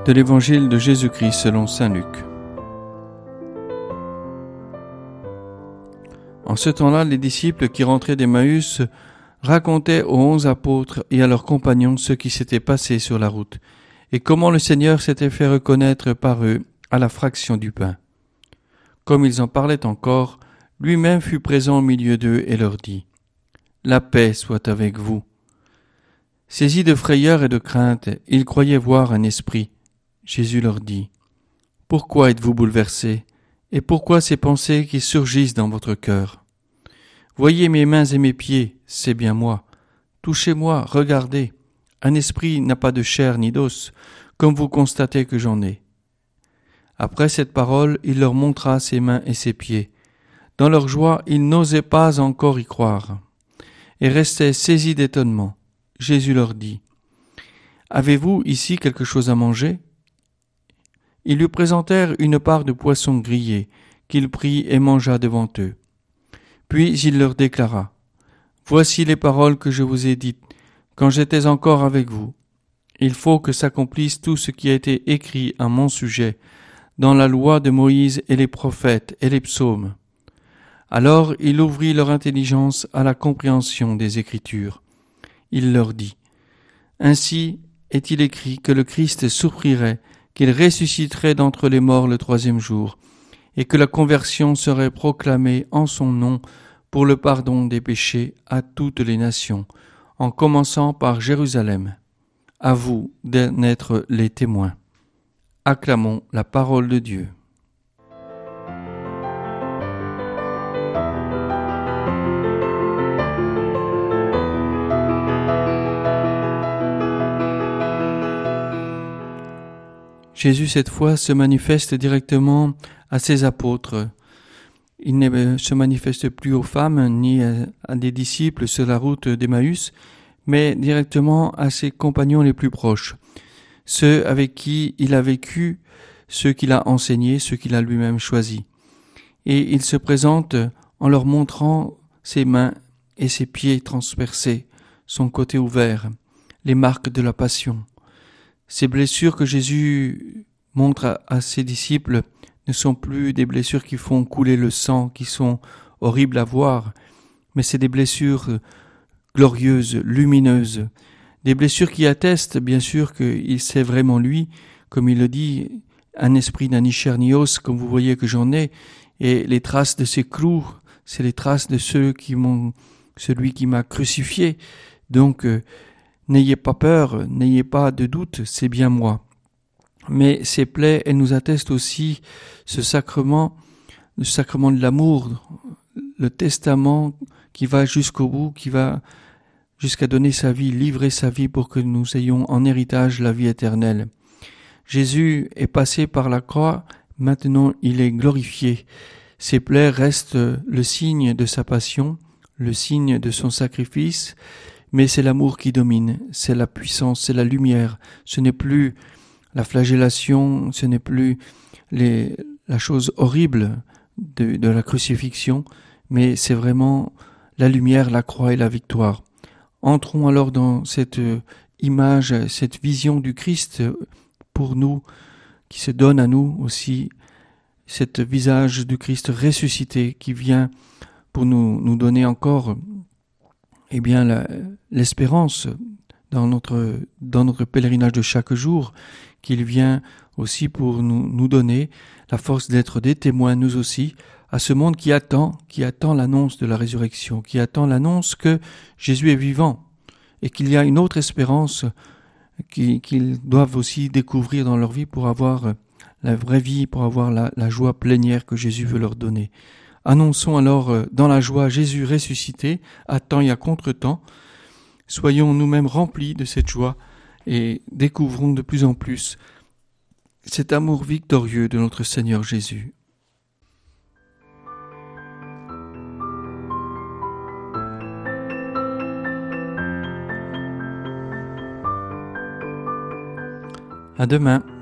de l'Évangile de Jésus-Christ selon saint Luc. En ce temps-là, les disciples qui rentraient d'Emmaüs racontaient aux 11 apôtres et à leurs compagnons ce qui s'était passé sur la route, et comment le Seigneur s'était fait reconnaître par eux à la fraction du pain. Comme ils en parlaient encore, lui-même fut présent au milieu d'eux et leur dit : « La paix soit avec vous. » Saisis de frayeur et de crainte, ils croyaient voir un esprit. Jésus leur dit : « Pourquoi êtes-vous bouleversés ? Et pourquoi ces pensées qui surgissent dans votre cœur ? Voyez mes mains et mes pieds, c'est bien moi. Touchez-moi, regardez. Un esprit n'a pas de chair ni d'os, comme vous constatez que j'en ai. » Après cette parole, il leur montra ses mains et ses pieds. Dans leur joie, ils n'osaient pas encore y croire, et restaient saisis d'étonnement. Jésus leur dit : « Avez-vous ici quelque chose à manger ? » Ils lui présentèrent une part de poisson grillé, qu'il prit et mangea devant eux. Puis il leur déclara : « Voici les paroles que je vous ai dites, quand j'étais encore avec vous. Il faut que s'accomplisse tout ce qui a été écrit à mon sujet, dans la loi de Moïse et les prophètes et les psaumes. » Alors il ouvrit leur intelligence à la compréhension des Écritures. Il leur dit : « Ainsi est-il écrit que le Christ souffrirait, qu'il ressusciterait d'entre les morts le 3e jour, et que la conversion serait proclamée en son nom pour le pardon des péchés à toutes les nations, en commençant par Jérusalem. À vous d'en être les témoins. » Acclamons la parole de Dieu. Jésus, cette fois, se manifeste directement à ses apôtres. Il ne se manifeste plus aux femmes ni à des disciples sur la route d'Emmaüs, mais directement à ses compagnons les plus proches, ceux avec qui il a vécu, ceux qu'il a enseignés, ceux qu'il a lui-même choisis. Et il se présente en leur montrant ses mains et ses pieds transpercés, son côté ouvert, les marques de la passion. Ces blessures que Jésus montre à ses disciples ne sont plus des blessures qui font couler le sang, qui sont horribles à voir, mais c'est des blessures glorieuses, lumineuses, des blessures qui attestent bien sûr qu'il sait vraiment lui, comme il le dit, un esprit n'a ni chair ni os, comme vous voyez que j'en ai, et les traces de ces clous, c'est les traces de celui qui m'a crucifié. Donc, n'ayez pas peur, n'ayez pas de doute, c'est bien moi. Mais ces plaies, elles nous attestent aussi ce sacrement, le sacrement de l'amour, le testament qui va jusqu'au bout, qui va jusqu'à donner sa vie, livrer sa vie pour que nous ayons en héritage la vie éternelle. Jésus est passé par la croix, maintenant il est glorifié. Ses plaies restent le signe de sa passion, le signe de son sacrifice, mais c'est l'amour qui domine, c'est la puissance, c'est la lumière. Ce n'est plus la flagellation, ce n'est plus la chose horrible de la crucifixion, mais c'est vraiment la lumière, la croix et la victoire. Entrons alors dans cette image, cette vision du Christ pour nous, qui se donne à nous aussi, cet visage du Christ ressuscité qui vient pour nous donner encore l'espérance dans notre pèlerinage de chaque jour, qu'il vient aussi pour nous donner la force d'être des témoins, nous aussi, à ce monde qui attend l'annonce de la résurrection, qui attend l'annonce que Jésus est vivant et qu'il y a une autre espérance qu'ils doivent aussi découvrir dans leur vie pour avoir la vraie vie, pour avoir la joie plénière que Jésus veut leur donner. Annonçons alors dans la joie Jésus ressuscité, à temps et à contre-temps. Soyons nous-mêmes remplis de cette joie et découvrons de plus en plus cet amour victorieux de notre Seigneur Jésus. À demain.